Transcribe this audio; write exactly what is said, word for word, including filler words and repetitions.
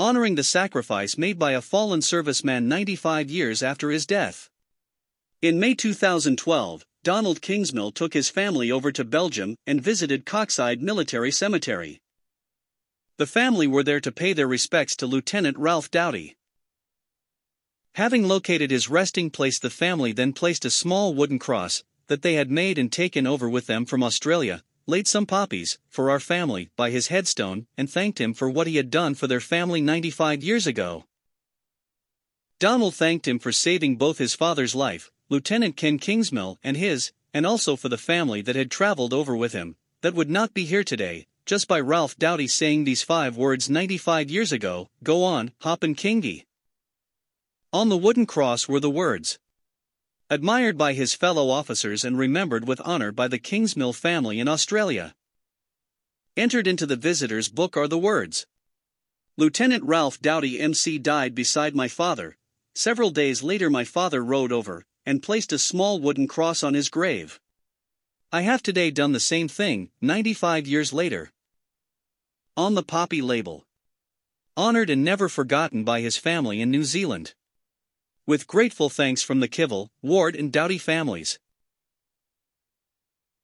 honoring the sacrifice made by a fallen serviceman ninety-five years after his death. In May two thousand twelve, Donald Kingsmill took his family over to Belgium and visited Coxside Military Cemetery. The family were there to pay their respects to Lieutenant Ralph Doughty. Having located his resting place, the family then placed a small wooden cross that they had made and taken over with them from Australia, laid some poppies for our family by his headstone, and thanked him for what he had done for their family ninety-five years ago. Donald thanked him for saving both his father's life, Lieutenant Ken Kingsmill, and his, and also for the family that had traveled over with him, that would not be here today, just by Ralph Doughty saying these five words ninety-five years ago, "Go on, Hoppin' Kingy." On the wooden cross were the words, "Admired by his fellow officers and remembered with honor by the Kingsmill family in Australia." Entered into the visitor's book are the words, "Lieutenant Ralph Doughty M C died beside my father. Several days later my father rode over and placed a small wooden cross on his grave. I have today done the same thing, ninety-five years later." On the poppy label, "Honored and never forgotten by his family in New Zealand. With grateful thanks from the Kivell, Ward and Doughty families."